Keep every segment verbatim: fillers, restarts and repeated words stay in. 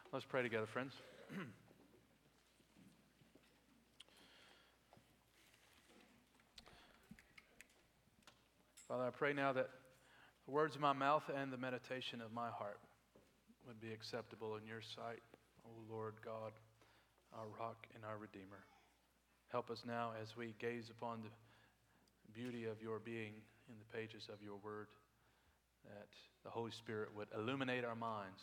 Let's pray together, friends. Father, I pray now that the words of my mouth and the meditation of my heart would be acceptable in your sight, O Lord God, our rock and our Redeemer. Help us now as we gaze upon the beauty of your being in the pages of your word, that the Holy Spirit would illuminate our minds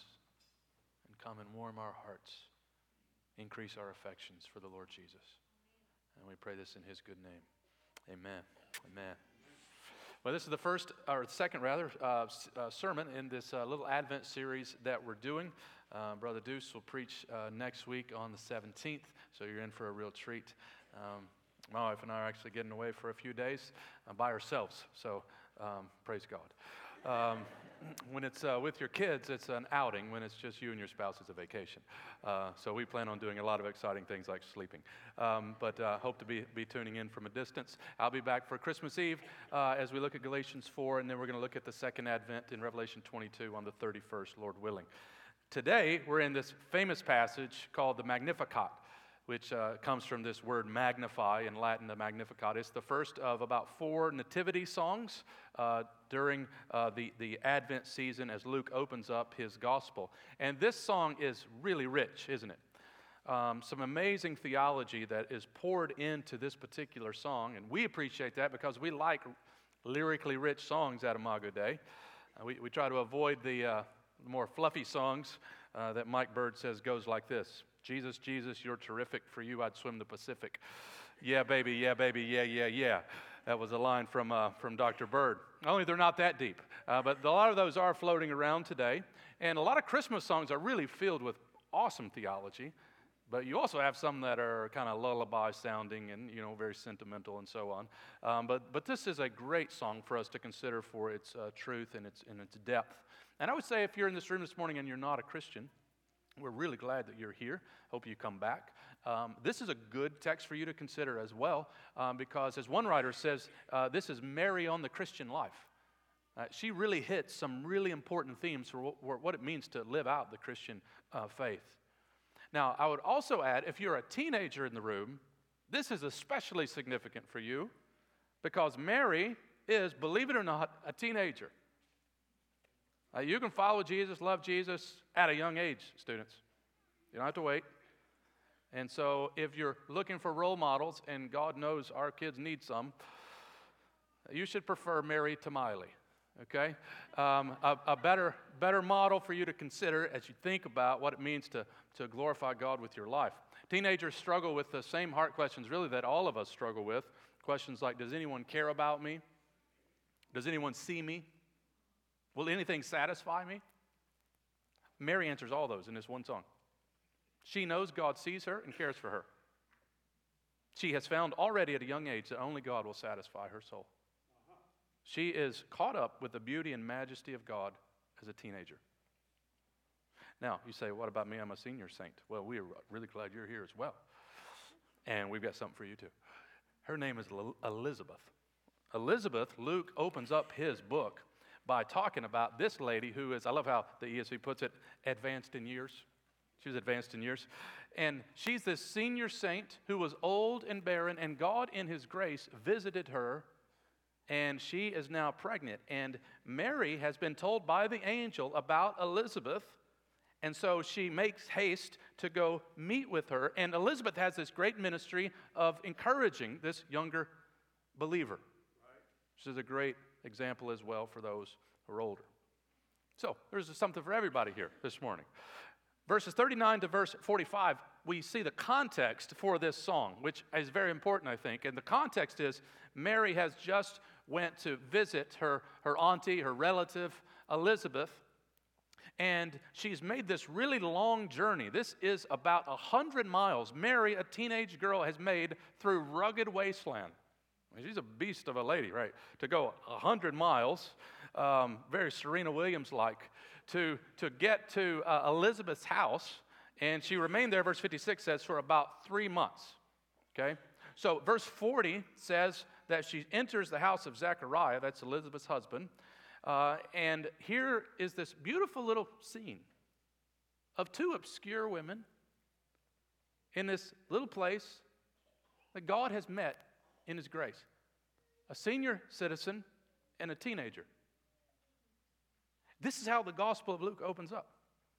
and come and warm our hearts, increase our affections for the Lord Jesus. And we pray this in his good name. Amen. Amen. Well, this is the first, or second rather, uh, uh, sermon in this uh, little Advent series that we're doing. Uh, Brother Deuce will preach uh, next week on the seventeenth, so you're in for a real treat. Um, my wife and I are actually getting away for a few days uh, by ourselves, so um, praise God. Um, when it's uh, with your kids, it's an outing. When it's just you and your spouse, it's a vacation. Uh, so we plan on doing a lot of exciting things like sleeping. Um, but uh, hope to be, be tuning in from a distance. I'll be back for Christmas Eve uh, as we look at Galatians four, and then we're going to look at the second Advent in Revelation twenty-two on the thirty-first, Lord willing. Today, we're in this famous passage called the Magnificat, which uh, comes from this word magnify, in Latin, the Magnificat. It's the first of about four nativity songs uh, during uh, the, the Advent season as Luke opens up his gospel. And this song is really rich, isn't it? Um, some amazing theology that is poured into this particular song, and we appreciate that because we like lyrically rich songs at Imago Dei. Uh, we, we try to avoid the uh, more fluffy songs uh, that Mike Bird says goes like this. Jesus, Jesus, you're terrific. For you, I'd swim the Pacific. Yeah, baby, yeah, baby, yeah, yeah, yeah. That was a line from uh, from Doctor Bird. Only they're not that deep. Uh, but a lot of those are floating around today. And a lot of Christmas songs are really filled with awesome theology. But you also have some that are kind of lullaby sounding and, you know, very sentimental and so on. Um, but but this is a great song for us to consider for its uh, truth and its, and its depth. And I would say if you're in this room this morning and you're not a Christian, we're really glad that you're here. Hope you come back. Um, this is a good text for you to consider as well, um, because as one writer says, uh, this is Mary on the Christian life. Uh, she really hits some really important themes for what, what it means to live out the Christian uh, faith. Now, I would also add, if you're a teenager in the room, this is especially significant for you because Mary is, believe it or not, a teenager. Uh, you can follow Jesus, love Jesus at a young age, students. You don't have to wait. And so if you're looking for role models, and God knows our kids need some, you should prefer Mary to Miley, okay? Um, a, a better, better model for you to consider as you think about what it means to, to glorify God with your life. Teenagers struggle with the same heart questions, really, that all of us struggle with. Questions like, does anyone care about me? Does anyone see me? Will anything satisfy me? Mary answers all those in this one song. She knows God sees her and cares for her. She has found already at a young age that only God will satisfy her soul. She is caught up with the beauty and majesty of God as a teenager. Now, you say, what about me? I'm a senior saint. Well, we are really glad you're here as well. And we've got something for you too. Her name is Elizabeth. Elizabeth, Luke opens up his book by talking about this lady who is, I love how the E S V puts it, advanced in years. She was advanced in years. And she's this senior saint who was old and barren, and God in his grace visited her, and she is now pregnant. And Mary has been told by the angel about Elizabeth, and so she makes haste to go meet with her. And Elizabeth has this great ministry of encouraging this younger believer. Which is a great example as well for those who are older. So there's something for everybody here this morning. Verses thirty-nine to verse forty-five, we see the context for this song, which is very important, I think. And the context is Mary has just went to visit her, her auntie, her relative, Elizabeth, and she's made this really long journey. This is about one hundred miles Mary, a teenage girl, has made through rugged wasteland. I mean, she's a beast of a lady, right? To go one hundred miles, um, very Serena Williams-like, to, to get to uh, Elizabeth's house, and she remained there, verse fifty-six says, for about three months, okay? So verse forty says that she enters the house of Zechariah, that's Elizabeth's husband, uh, and here is this beautiful little scene. of two obscure women in this little place that God has met in His grace. A senior citizen and a teenager. This is how the Gospel of Luke opens up.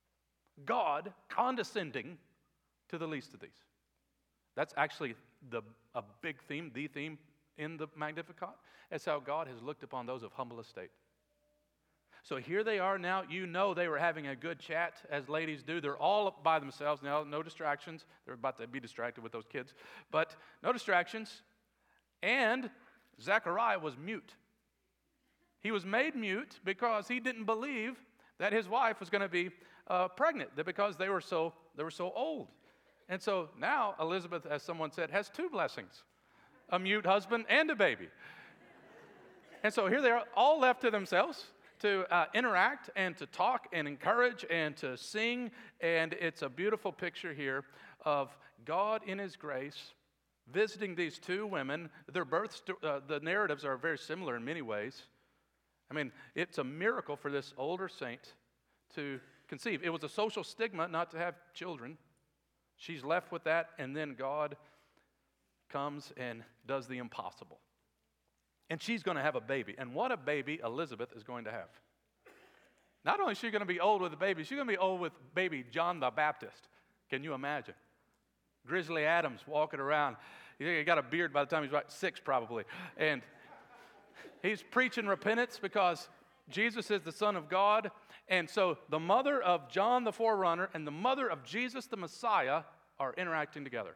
God condescending to the least of these. That's actually the a big theme, the theme in the Magnificat. It's how God has looked upon those of humble estate. So here they are now. You know they were having a good chat, as ladies do. They're all by themselves now, no distractions. They're about to be distracted with those kids. But no distractions. And Zechariah was mute. He was made mute because he didn't believe that his wife was going to be uh, pregnant, that because they were so they were so old. And so now Elizabeth, as someone said, has two blessings, a mute husband and a baby. And so here they are, all left to themselves to uh, interact and to talk and encourage and to sing. And it's a beautiful picture here of God in His grace visiting these two women. Their births, uh, the narratives are very similar in many ways. I mean, it's a miracle for this older saint to conceive. It was a social stigma not to have children. She's left with that, and then God comes and does the impossible. And she's going to have a baby. And what a baby Elizabeth is going to have. Not only is she going to be old with a baby, she's going to be old with baby John the Baptist. Can you imagine? Grizzly Adams walking around. He got a beard by the time he's about six probably. And he's preaching repentance because Jesus is the Son of God. And so the mother of John the Forerunner and the mother of Jesus the Messiah are interacting together.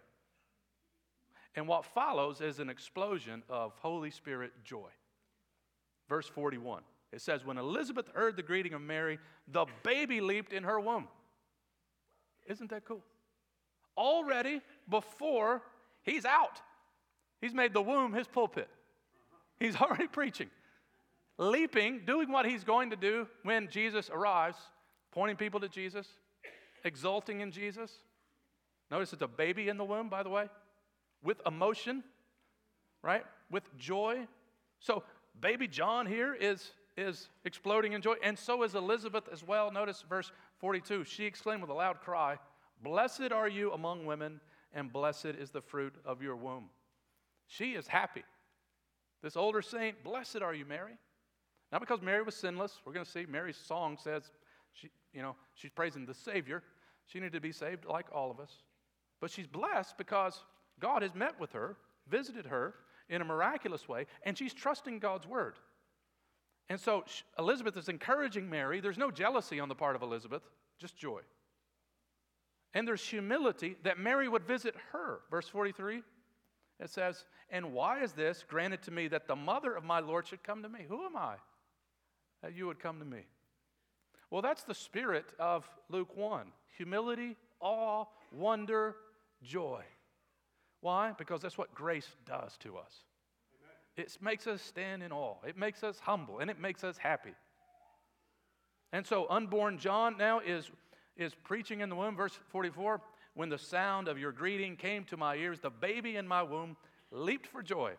And what follows is an explosion of Holy Spirit joy. Verse forty-one, it says, when Elizabeth heard the greeting of Mary, the baby leaped in her womb. Isn't that cool? Already before he's out. He's made the womb his pulpit. He's already preaching. Leaping, doing what he's going to do when Jesus arrives, pointing people to Jesus, exulting in Jesus. Notice it's a baby in the womb, by the way, with emotion, right? With joy. So baby John here is, is exploding in joy, and so is Elizabeth as well. Notice verse forty-two. She exclaimed with a loud cry, blessed are you among women, and blessed is the fruit of your womb. She is happy. This older saint, blessed are you, Mary. Not because Mary was sinless. We're going to see Mary's song says, she, you know, she's praising the Savior. She needed to be saved like all of us. But she's blessed because God has met with her, visited her in a miraculous way, and she's trusting God's word. And so Elizabeth is encouraging Mary. There's no jealousy on the part of Elizabeth, just joy. And there's humility that Mary would visit her. Verse forty-three, it says, and why is this granted to me that the mother of my Lord should come to me? Who am I that you would come to me? Well, that's the spirit of Luke one. Humility, awe, wonder, joy. Why? Because that's what grace does to us. Amen. It makes us stand in awe. It makes us humble, and it makes us happy. And so unborn John now is, is preaching in the womb. Verse forty-four, when the sound of your greeting came to my ears, the baby in my womb leaped for joy.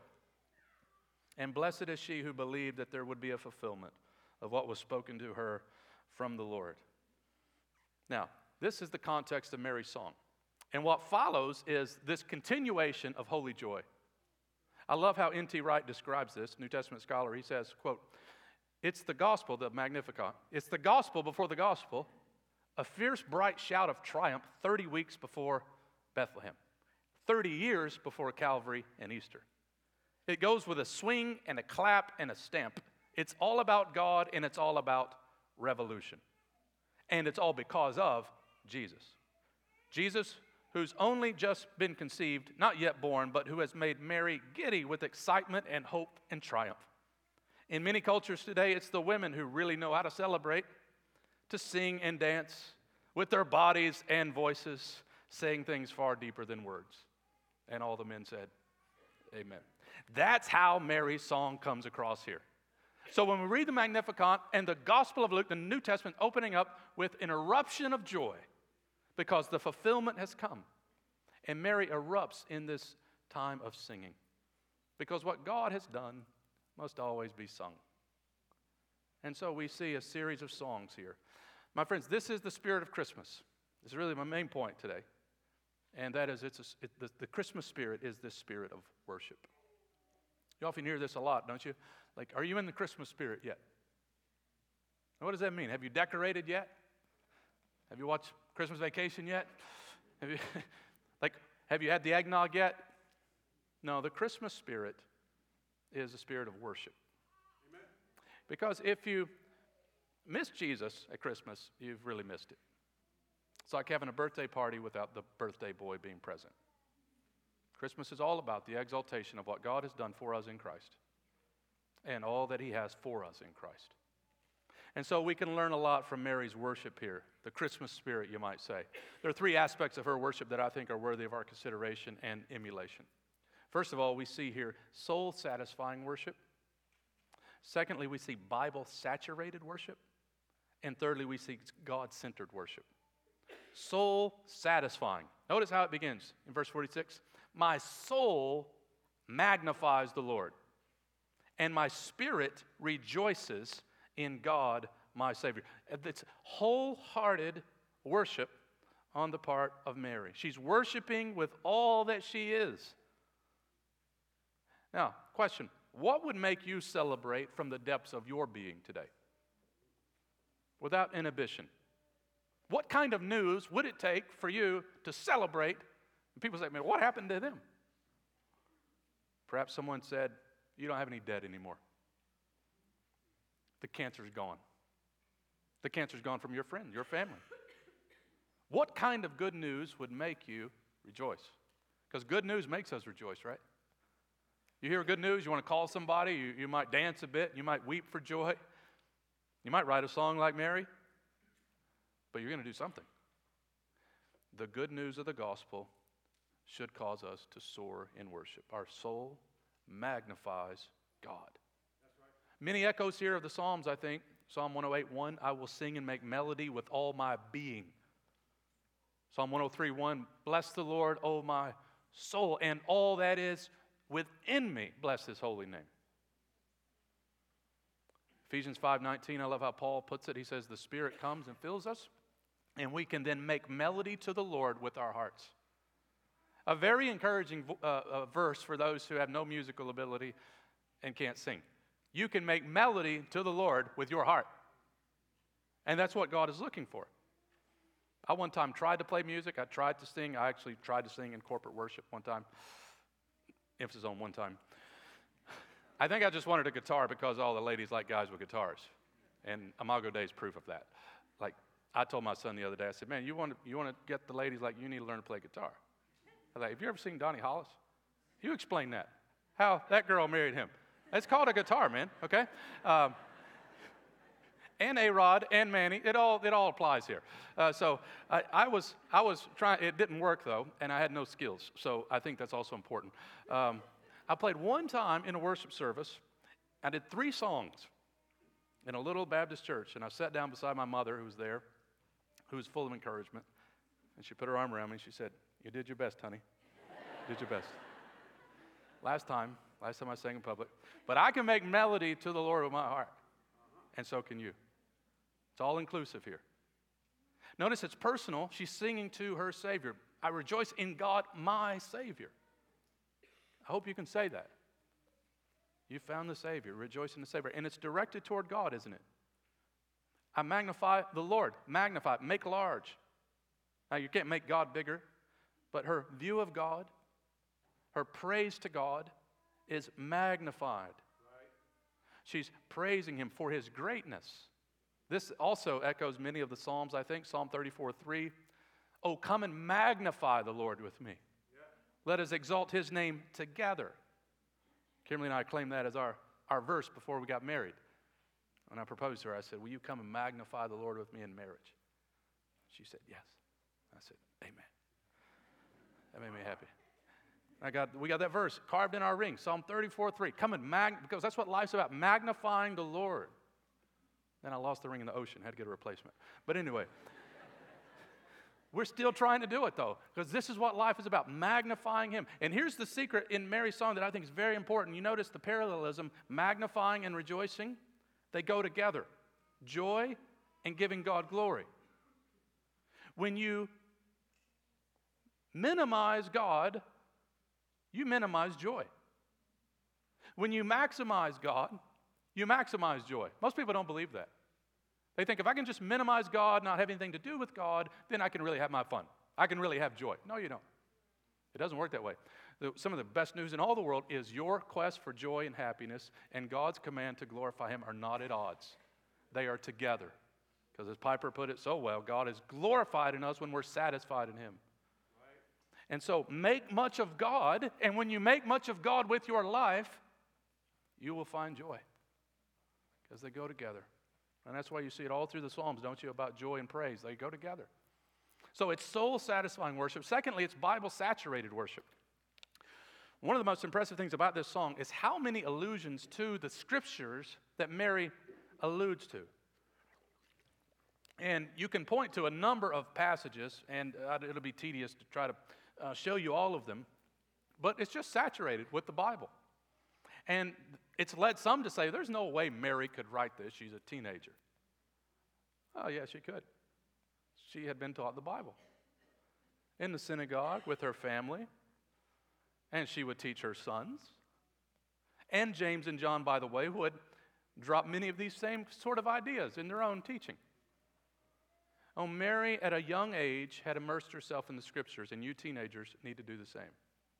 And blessed is she who believed that there would be a fulfillment of what was spoken to her from the Lord. Now, this is the context of Mary's song. And what follows is this continuation of holy joy. I love how N T Wright describes this, New Testament scholar. He says, quote, it's the gospel, the Magnificat. It's the gospel before the gospel, a fierce, bright shout of triumph thirty weeks before Bethlehem, thirty years before Calvary and Easter. It goes with a swing and a clap and a stamp. It's all about God, and it's all about revolution. And it's all because of Jesus. Jesus, who's only just been conceived, not yet born, but who has made Mary giddy with excitement and hope and triumph. In many cultures today, it's the women who really know how to celebrate, to sing and dance with their bodies and voices, saying things far deeper than words. And all the men said, amen. That's how Mary's song comes across here. So when we read the Magnificat and the Gospel of Luke, the New Testament opening up with an eruption of joy because the fulfillment has come. And Mary erupts in this time of singing because what God has done must always be sung. And so we see a series of songs here. My friends, this is the spirit of Christmas. This is really my main point today. And that is, it's a, it, the, the Christmas spirit is this spirit of worship. You often hear this a lot, don't you? Like, are you in the Christmas spirit yet? What does that mean? Have you decorated yet? Have you watched Christmas Vacation yet? Have you, like, have you had the eggnog yet? No, the Christmas spirit is a spirit of worship. Amen. Because if you miss Jesus at Christmas, you've really missed it. It's like having a birthday party without the birthday boy being present. Christmas is all about the exaltation of what God has done for us in Christ and all that he has for us in Christ. And so we can learn a lot from Mary's worship here, the Christmas spirit, you might say. There are three aspects of her worship that I think are worthy of our consideration and emulation. First of all, we see here soul-satisfying worship. Secondly, we see Bible-saturated worship. And thirdly, we see God-centered worship. Soul-satisfying. Notice how it begins in verse forty-six. My soul magnifies the Lord, and my spirit rejoices in God, my Savior. It's wholehearted worship on the part of Mary. She's worshiping with all that she is. Now, question, what would make you celebrate from the depths of your being today? Without inhibition. What kind of news would it take for you to celebrate? And people say, man, what happened to them? Perhaps someone said, you don't have any debt anymore. The cancer's gone. The cancer's gone from your friend, your family. What kind of good news would make you rejoice? Because good news makes us rejoice, right? You hear good news, you want to call somebody, you, you might dance a bit, you might weep for joy. You might write a song like Mary, but you're going to do something. The good news of the gospel should cause us to soar in worship. Our soul magnifies God. That's right. Many echoes here of the Psalms, I think. Psalm one oh eight, one, I will sing and make melody with all my being. Psalm one oh three, one, bless the Lord, O my soul, and all that is within me, bless his holy name. Ephesians five nineteen, I love how Paul puts it. He says, the Spirit comes and fills us, and we can then make melody to the Lord with our hearts. A very encouraging uh, uh, verse for those who have no musical ability and can't sing. You can make melody to the Lord with your heart. And that's what God is looking for. I one time tried to play music. I tried to sing. I actually tried to sing in corporate worship one time. Emphasis on one time. I think I just wanted a guitar because all the ladies like guys with guitars. And Imago Day is proof of that. Like, I told my son the other day, I said, man, you want to, you want to get the ladies like you need to learn to play guitar. I was like, have you ever seen Donnie Hollis? You explain that. How that girl married him. It's called a guitar, man, okay? Um, and A-Rod and Manny, it all it all applies here. Uh, so I, I was I was trying. It didn't work though, and I had no skills. So I think that's also important. Um, I played one time in a worship service. I did three songs in a little Baptist church, and I sat down beside my mother, who was there, who was full of encouragement, and she put her arm around me and she said, "You did your best, honey. You did your best." Last time, last time I sang in public, but I can make melody to the Lord with my heart, and so can you. It's all inclusive here. Notice it's personal. She's singing to her Savior. I rejoice in God, my Savior. I hope you can say that. You found the Savior. Rejoice in the Savior. And it's directed toward God, isn't it? I magnify the Lord. Magnify. Make large. Now, you can't make God bigger, but her view of God, her praise to God is magnified. Right. She's praising Him for His greatness. This also echoes many of the Psalms, I think. Psalm thirty-four, three. Oh, come and magnify the Lord with me. Yeah. Let us exalt His name together. Kimberly and I claimed that as our, our verse before we got married. When I proposed to her, I said, will you come and magnify the Lord with me in marriage? She said, yes. I said, amen. That made me happy. I got, we got that verse carved in our ring, Psalm thirty-four, three. Come and mag, because that's what life's about, magnifying the Lord. Then I lost the ring in the ocean, had to get a replacement. But anyway, we're still trying to do it though, because this is what life is about, magnifying Him. And here's the secret in Mary's song that I think is very important. You notice the parallelism, magnifying and rejoicing, they go together. Joy and giving God glory. When you minimize God, you minimize joy. When you maximize God, you maximize joy. Most people don't believe that. They think if I can just minimize God, not have anything to do with God, then I can really have my fun. I can really have joy. No, you don't. It doesn't work that way. The, some of the best news in all the world is your quest for joy and happiness and God's command to glorify Him are not at odds. They are together. Because as Piper put it so well, God is glorified in us when we're satisfied in Him. Right. And so make much of God, and when you make much of God with your life, you will find joy. Because they go together. And that's why you see it all through the Psalms, don't you, about joy and praise. They go together. So it's soul-satisfying worship. Secondly, it's Bible-saturated worship. One of the most impressive things about this song is how many allusions to the Scriptures that Mary alludes to. And you can point to a number of passages, and uh, it'll be tedious to try to uh, show you all of them, but it's just saturated with the Bible. And it's led some to say, there's no way Mary could write this. She's a teenager. Oh, yeah, she could. She had been taught the Bible in the synagogue with her family, and she would teach her sons. And James and John, by the way, would drop many of these same sort of ideas in their own teaching. Oh, Mary, at a young age, had immersed herself in the Scriptures, and you teenagers need to do the same.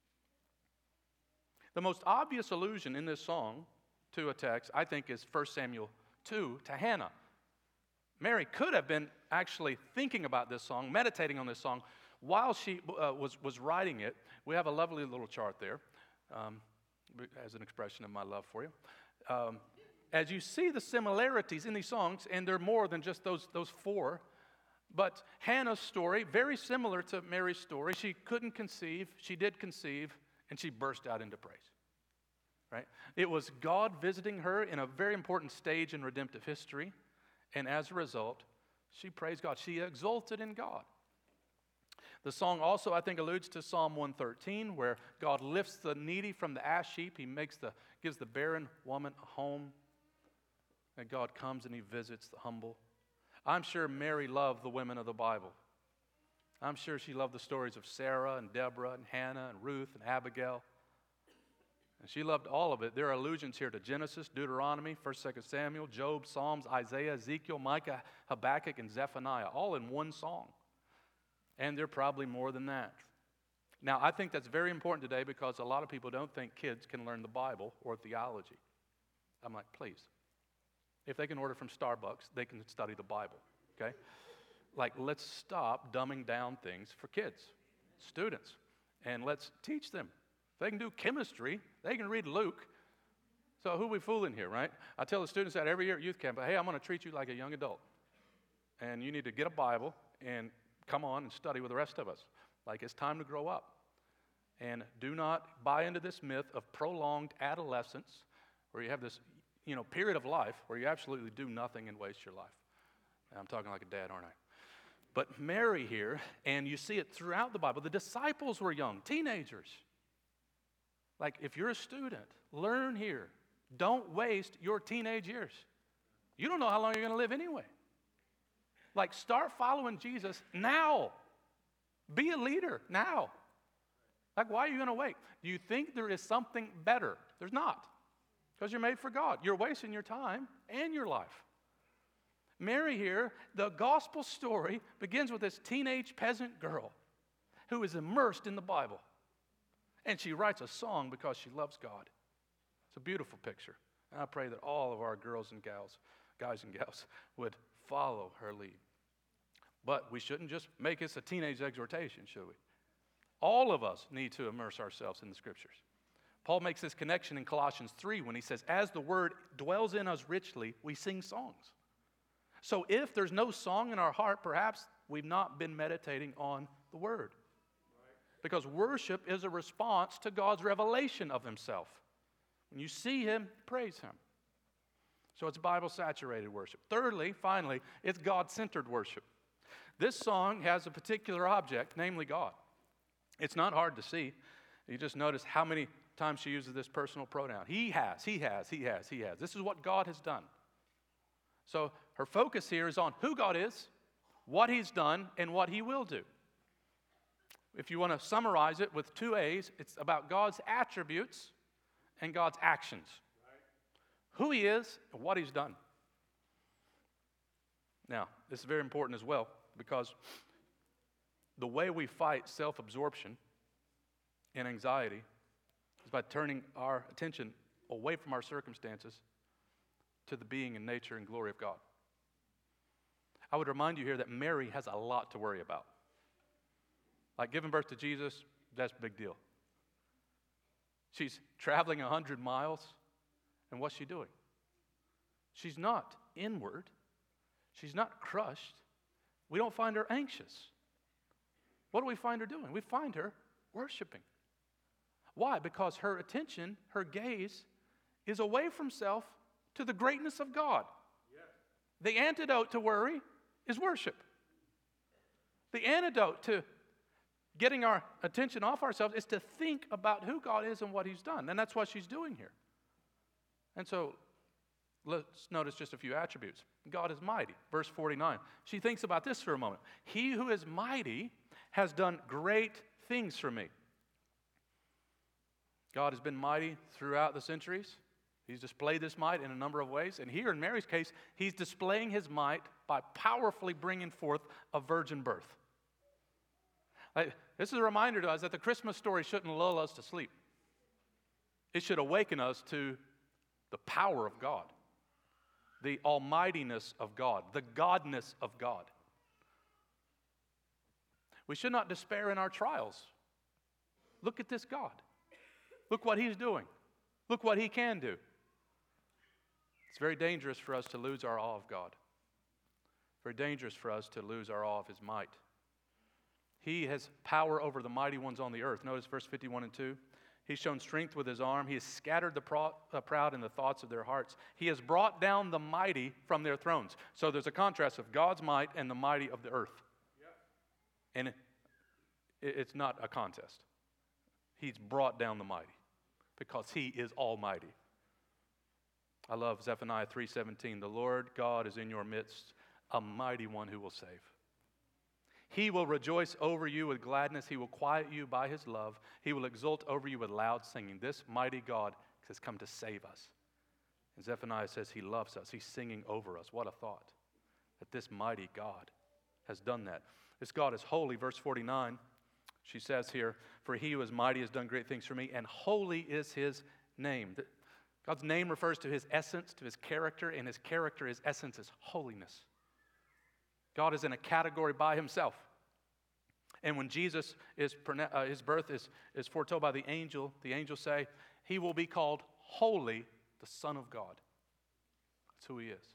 The most obvious allusion in this song to a text, I think, is First Samuel two to Hannah. Mary could have been actually thinking about this song, meditating on this song, while she uh, was, was writing it. We have a lovely little chart there um, as an expression of my love for you. Um, as you see the similarities in these songs, and they're more than just those, those four, but Hannah's story, very similar to Mary's story. She couldn't conceive, she did conceive, and she burst out into praise. Right? It was God visiting her in a very important stage in redemptive history, and as a result, she praised God. She exulted in God. The song also, I think, alludes to Psalm one thirteen, where God lifts the needy from the ash heap. He makes the, gives the barren woman a home, and God comes and He visits the humble. I'm sure Mary loved the women of the Bible. I'm sure she loved the stories of Sarah and Deborah and Hannah and Ruth and Abigail. And she loved all of it. There are allusions here to Genesis, Deuteronomy, First, Second Samuel, Job, Psalms, Isaiah, Ezekiel, Micah, Habakkuk, and Zephaniah, all in one song. And there are probably more than that. Now, I think that's very important today because a lot of people don't think kids can learn the Bible or theology. I'm like, please. If they can order from Starbucks, they can study the Bible, okay? Like, let's stop dumbing down things for kids, students, and let's teach them. If they can do chemistry, they can read Luke. So who are we fooling here, right? I tell the students that every year at youth camp, hey, I'm going to treat you like a young adult. And you need to get a Bible and come on and study with the rest of us. Like, it's time to grow up. And do not buy into this myth of prolonged adolescence where you have this you know, period of life where you absolutely do nothing and waste your life. And I'm talking like a dad, aren't I? But Mary here, and you see it throughout the Bible, the disciples were young, teenagers. Like, if you're a student, learn here. Don't waste your teenage years. You don't know how long you're going to live anyway. Like, start following Jesus now. Be a leader now. Like, why are you going to wait? Do you think there is something better? There's not. Because you're made for God. You're wasting your time and your life. Mary here, the gospel story begins with this teenage peasant girl who is immersed in the Bible. And she writes a song because she loves God. It's a beautiful picture. And I pray that all of our girls and gals, guys and gals, would follow her lead. But we shouldn't just make this a teenage exhortation, should we? All of us need to immerse ourselves in the Scriptures. Paul makes this connection in Colossians three when he says, as the Word dwells in us richly, we sing songs. So if there's no song in our heart, perhaps we've not been meditating on the Word. Because worship is a response to God's revelation of Himself. When you see Him, praise Him. So it's Bible-saturated worship. Thirdly, finally, it's God-centered worship. This song has a particular object, namely God. It's not hard to see. You just notice how many times she uses this personal pronoun. He has, he has, he has, he has. This is what God has done. So her focus here is on who God is what he's done and what he will do. If you want to summarize it with two A's, it's about God's attributes and God's actions. Who he is and what he's done. Now, this is very important as well, because the way we fight self-absorption and anxiety is by turning our attention away from our circumstances to the being and nature and glory of God. I would remind you here that Mary has a lot to worry about. Like giving birth to Jesus, that's a big deal. She's traveling one hundred miles, and what's she doing? She's not inward. She's not crushed. We don't find her anxious. What do we find her doing? We find her worshiping. Why? Because her attention, her gaze, is away from self to the greatness of God. Yes. The antidote to worry is worship. The antidote to getting our attention off ourselves is to think about who God is and what he's done. And that's what she's doing here. And so let's notice just a few attributes. God is mighty. Verse forty-nine. She thinks about this for a moment. He who is mighty has done great things for me. God has been mighty throughout the centuries. He's displayed this might in a number of ways. And here in Mary's case, he's displaying his might by powerfully bringing forth a virgin birth. Like, this is a reminder to us that the Christmas story shouldn't lull us to sleep. It should awaken us to the power of God, the almightiness of God, the godness of God. We should not despair in our trials. Look at this God. Look what he's doing. Look what he can do. It's very dangerous for us to lose our awe of God. Very dangerous for us to lose our awe of his might. He has power over the mighty ones on the earth. Notice verse fifty-one and two. He's shown strength with his arm. He has scattered the pro- uh, proud in the thoughts of their hearts. He has brought down the mighty from their thrones. So there's a contrast of God's might and the mighty of the earth. Yep. And it, it, it's not a contest. He's brought down the mighty because he is almighty. I love Zephaniah three seventeen. The Lord God is in your midst, a mighty one who will save. He will rejoice over you with gladness. He will quiet you by his love. He will exult over you with loud singing. This mighty God has come to save us. And Zephaniah says he loves us. He's singing over us. What a thought that this mighty God has done that. This God is holy. Verse forty-nine, she says here, for he who is mighty has done great things for me, and holy is his name. God's name refers to his essence, to his character, and his character, his essence is holiness. God is in a category by himself. And when Jesus, is, uh, his birth is, is foretold by the angel, the angels say, he will be called Holy, the Son of God. That's who he is.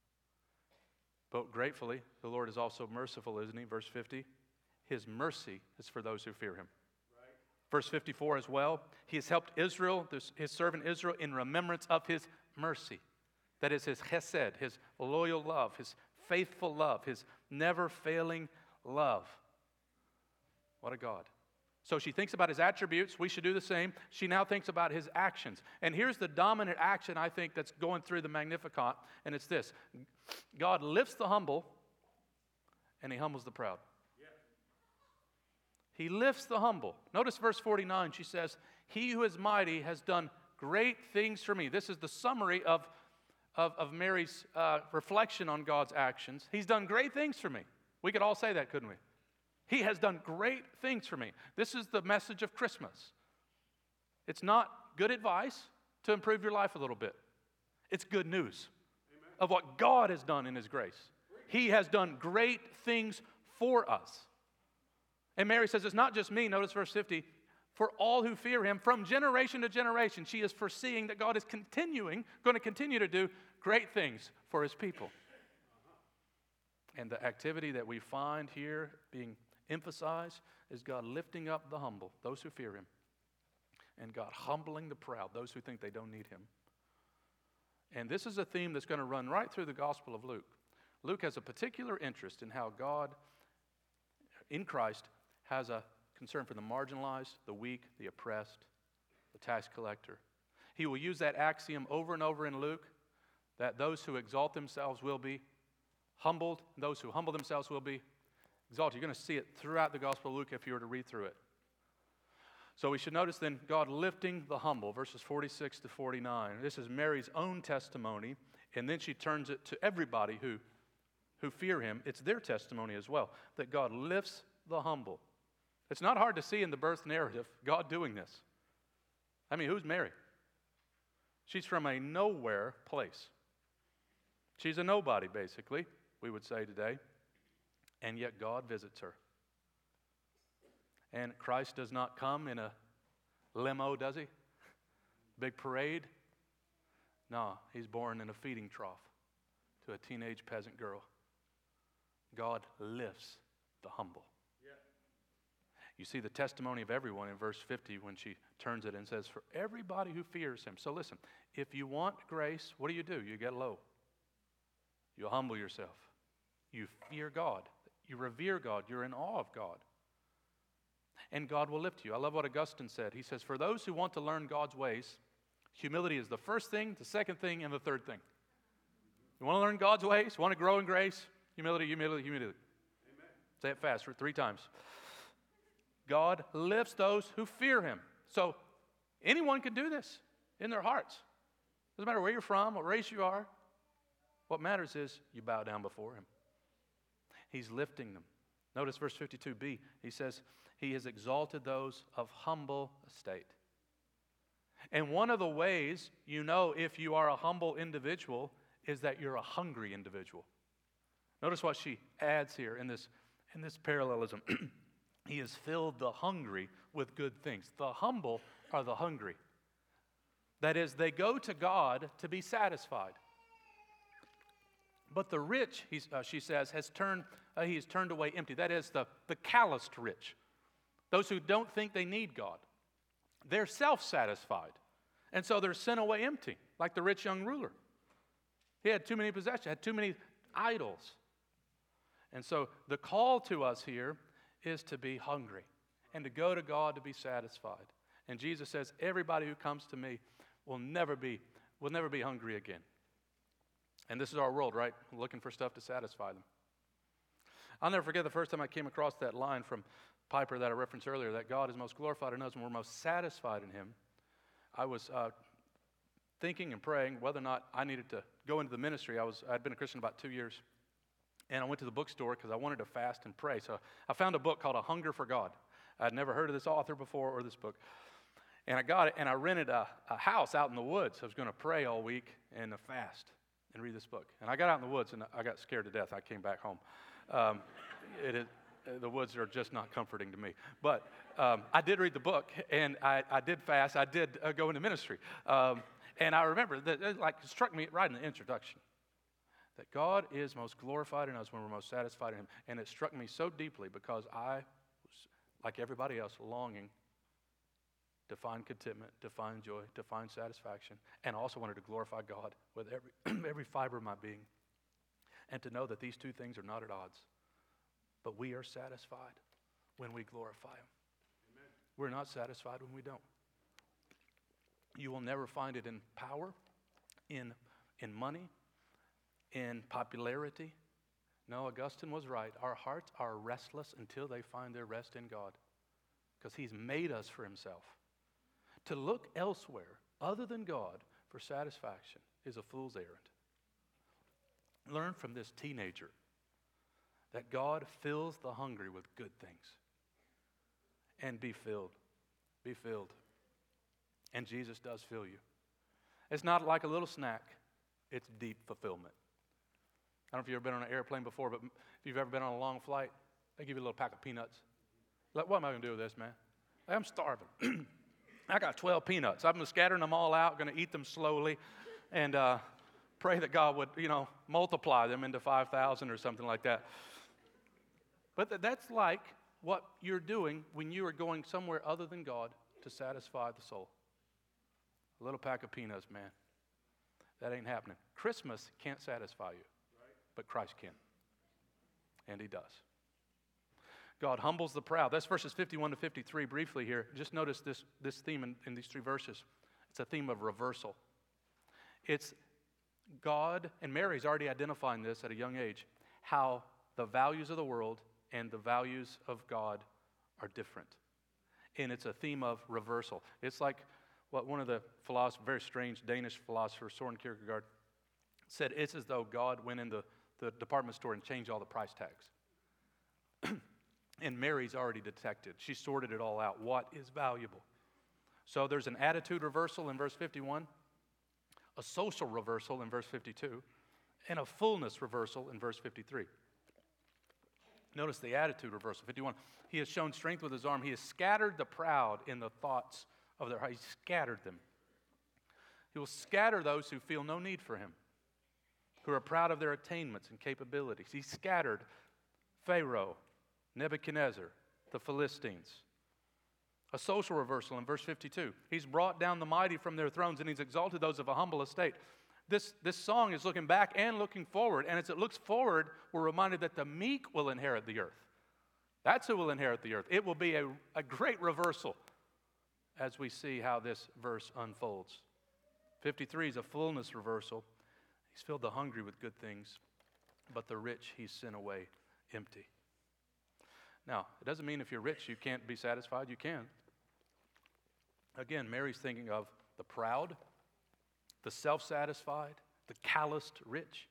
But gratefully, the Lord is also merciful, isn't he? Verse fifty, his mercy is for those who fear him. Right. Verse fifty-four as well, he has helped Israel, his servant Israel, in remembrance of his mercy. That is his chesed, his loyal love, his faithful love, his never-failing love. What a God. So she thinks about his attributes. We should do the same. She now thinks about his actions. And here's the dominant action, I think, that's going through the Magnificat, and it's this. God lifts the humble, and he humbles the proud. Yeah. He lifts the humble. Notice verse forty-nine. She says, he who is mighty has done great things for me. This is the summary of Of, of Mary's uh, reflection on God's actions. He's done great things for me. We could all say that, couldn't we? He has done great things for me. This is the message of Christmas. It's not good advice to improve your life a little bit. It's good news. Amen. Of what God has done in his grace. He has done great things for us. And Mary says, it's not just me. Notice verse fifty. For all who fear him from generation to generation. She is foreseeing that God is continuing, going to continue to do great things for his people. And the activity that we find here being emphasized is God lifting up the humble, those who fear him, and God humbling the proud, those who think they don't need him. And this is a theme that's going to run right through the Gospel of Luke. Luke has a particular interest in how God, in Christ, has a concern for the marginalized, the weak, the oppressed, the tax collector. He will use that axiom over and over in Luke, that those who exalt themselves will be humbled, and those who humble themselves will be exalted. You're going to see it throughout the Gospel of Luke if you were to read through it. So we should notice then God lifting the humble, verses forty-six to forty-nine. This is Mary's own testimony, and then she turns it to everybody who, who fear him. It's their testimony as well, that God lifts the humble. It's not hard to see in the birth narrative God doing this. I mean, who's Mary? She's from a nowhere place. She's a nobody, basically, we would say today. And yet God visits her. And Christ does not come in a limo, does he? Big parade? No, he's born in a feeding trough to a teenage peasant girl. God lifts the humble. Yeah. You see the testimony of everyone in verse fifty when she turns it and says, for everybody who fears him. So listen, if you want grace, what do you do? You get low. You humble yourself. You fear God. You revere God. You're in awe of God. And God will lift you. I love what Augustine said. He says, for those who want to learn God's ways, humility is the first thing, the second thing, and the third thing. You want to learn God's ways? You want to grow in grace? Humility, humility, humility. Amen. Say it fast for three times. God lifts those who fear him. So anyone can do this in their hearts. Doesn't matter where you're from, what race you are. What matters is you bow down before him. He's lifting them. Notice verse fifty-two b. He says, he has exalted those of humble estate. And one of the ways you know if you are a humble individual is that you're a hungry individual. Notice what she adds here in this, in this parallelism. He has filled the hungry with good things. The humble are the hungry. That is, they go to God to be satisfied. But the rich, he's, uh, she says, has turned, uh, he has turned away empty. That is, the, the calloused rich. Those who don't think they need God. They're self-satisfied. And so they're sent away empty, like the rich young ruler. He had too many possessions, had too many idols. And so the call to us here is to be hungry and to go to God to be satisfied. And Jesus says, everybody who comes to me will never be, will never be hungry again. And this is our world, right? Looking for stuff to satisfy them. I'll never forget the first time I came across that line from Piper that I referenced earlier, that God is most glorified in us when we're most satisfied in him. I was uh, thinking and praying whether or not I needed to go into the ministry. I was, I'd been a Christian about two years. And I went to the bookstore because I wanted to fast and pray. So I found a book called A Hunger for God. I'd never heard of this author before or this book. And I got it, and I rented a, a house out in the woods. I was going to pray all week and fast and read this book. And I got out in the woods, and I got scared to death. I came back home. Um, it is, the woods are just not comforting to me. But um, I did read the book, and I, I did fast. I did uh, go into ministry. Um, and I remember that it like, struck me right in the introduction. That God is most glorified in us when we're most satisfied in him. And it struck me so deeply because I was, like everybody else, longing to find contentment, to find joy, to find satisfaction, and also wanted to glorify God with every, every fiber of my being. And to know that these two things are not at odds. But we are satisfied when we glorify him. Amen. We're not satisfied when we don't. You will never find it in power, in, in money, in popularity. No, Augustine was right. Our hearts are restless until they find their rest in God, because he's made us for himself. To look elsewhere other than God for satisfaction is a fool's errand. Learn from this teenager that God fills the hungry with good things. And be filled. Be filled. And Jesus does fill you. It's not like a little snack. It's deep fulfillment. I don't know if you've ever been on an airplane before, but if you've ever been on a long flight, they give you a little pack of peanuts. Like, what am I going to do with this, man? I'm starving. I got twelve peanuts. I'm scattering them all out, going to eat them slowly, and uh, pray that God would, you know, multiply them into five thousand or something like that. But th- that's like what you're doing when you are going somewhere other than God to satisfy the soul. A little pack of peanuts, man. That ain't happening. Christmas can't satisfy you, but Christ can. And he does. God humbles the proud. That's verses fifty-one to fifty-three briefly here. Just notice this, this theme in, in these three verses. It's a theme of reversal. It's God, and Mary's already identifying this at a young age, how the values of the world and the values of God are different. And it's a theme of reversal. It's like what one of the philosophers, very strange Danish philosopher, Soren Kierkegaard, said, it's as though God went in the, the department store and changed all the price tags. And Mary's already detected. She sorted it all out. What is valuable? So there's an attitude reversal in verse fifty-one, a social reversal in verse fifty-two, and a fullness reversal in verse fifty-three. Notice the attitude reversal, fifty-one. He has shown strength with his arm. He has scattered the proud in the thoughts of their heart. He scattered them. He will scatter those who feel no need for him, who are proud of their attainments and capabilities. He scattered Pharaoh, Nebuchadnezzar, the Philistines. A social reversal in verse fifty-two. He's brought down the mighty from their thrones, and he's exalted those of a humble estate. This, this song is looking back and looking forward, and as it looks forward, we're reminded that the meek will inherit the earth. That's who will inherit the earth. It will be a, a great reversal as we see how this verse unfolds. fifty-three is a fullness reversal. He's filled the hungry with good things, but the rich he's sent away empty. Now, it doesn't mean if you're rich you can't be satisfied. You can. Again, Mary's thinking of the proud, the self-satisfied, the calloused rich.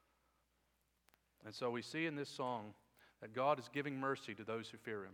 And so we see in this song that God is giving mercy to those who fear him.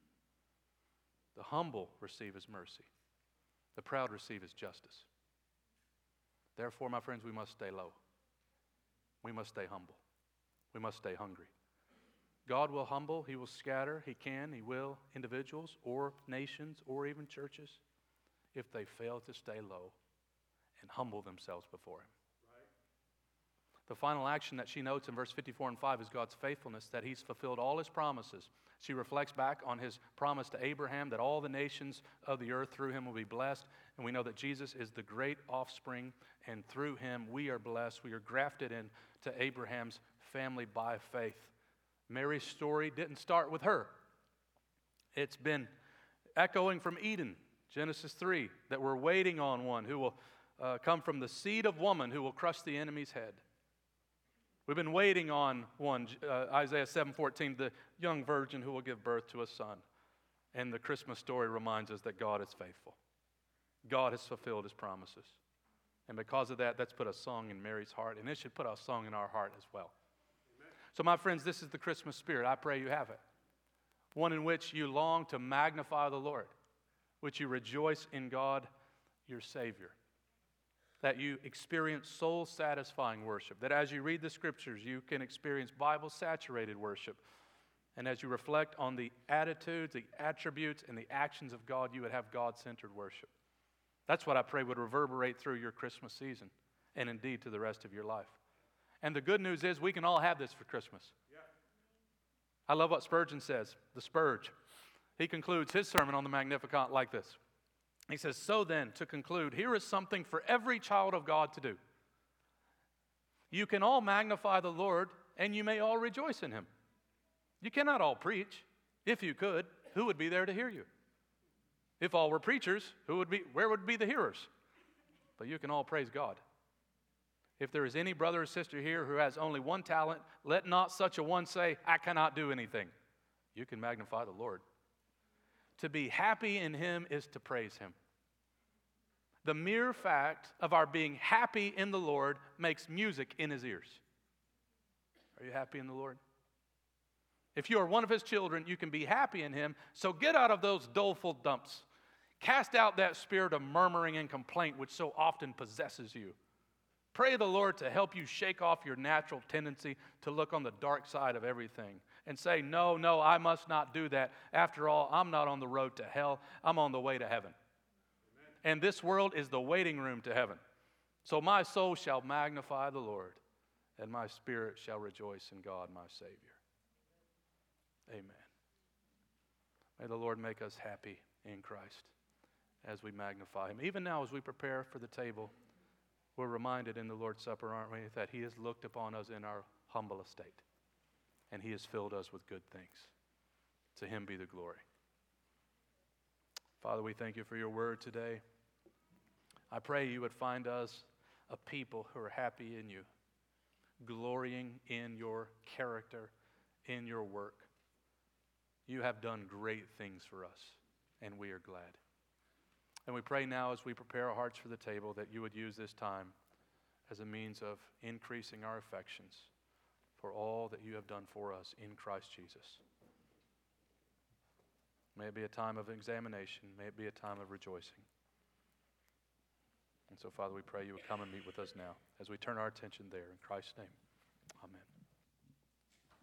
The humble receive his mercy. The proud receive his justice. Therefore, my friends, we must stay low. We must stay humble. We must stay hungry. God will humble, he will scatter, he can, he will, individuals or nations or even churches if they fail to stay low and humble themselves before him. Right. The final action that she notes in verse fifty-four and five is God's faithfulness, that he's fulfilled all his promises. She reflects back on his promise to Abraham that all the nations of the earth through him will be blessed. And we know that Jesus is the great offspring, and through him we are blessed. We are grafted into Abraham's family by faith. Mary's story didn't start with her. It's been echoing from Eden, Genesis three, that we're waiting on one who will uh, come from the seed of woman who will crush the enemy's head. We've been waiting on one, uh, Isaiah seven fourteen, the young virgin who will give birth to a son. And the Christmas story reminds us that God is faithful. God has fulfilled his promises. And because of that, that's put a song in Mary's heart, and it should put a song in our heart as well. So my friends, this is the Christmas spirit. I pray you have it. One in which you long to magnify the Lord, which you rejoice in God, your Savior. That you experience soul-satisfying worship. That as you read the Scriptures, you can experience Bible-saturated worship. And as you reflect on the attitudes, the attributes, and the actions of God, you would have God-centered worship. That's what I pray would reverberate through your Christmas season, and indeed to the rest of your life. And the good news is we can all have this for Christmas. Yeah. I love what Spurgeon says, the Spurge. He concludes his sermon on the Magnificat like this. He says, so then, to conclude, here is something for every child of God to do. You can all magnify the Lord, and you may all rejoice in him. You cannot all preach. If you could, who would be there to hear you? If all were preachers, who would be? Where would be the hearers? But you can all praise God. If there is any brother or sister here who has only one talent, let not such a one say, I cannot do anything. You can magnify the Lord. To be happy in him is to praise him. The mere fact of our being happy in the Lord makes music in his ears. Are you happy in the Lord? If you are one of his children, you can be happy in him. So get out of those doleful dumps. Cast out that spirit of murmuring and complaint which so often possesses you. Pray the Lord to help you shake off your natural tendency to look on the dark side of everything and say, no, no, I must not do that. After all, I'm not on the road to hell. I'm on the way to heaven. Amen. And this world is the waiting room to heaven. So my soul shall magnify the Lord, and my spirit shall rejoice in God, my Savior. Amen. May the Lord make us happy in Christ as we magnify him. Even now as we prepare for the table, we're reminded in the Lord's Supper, aren't we, that he has looked upon us in our humble estate, and he has filled us with good things. To him be the glory. Father, we thank you for your word today. I pray you would find us a people who are happy in you, glorying in your character, in your work. You have done great things for us, and we are glad. And we pray now as we prepare our hearts for the table that you would use this time as a means of increasing our affections for all that you have done for us in Christ Jesus. May it be a time of examination. May it be a time of rejoicing. And so, Father, we pray you would come and meet with us now as we turn our attention there. In Christ's name, amen.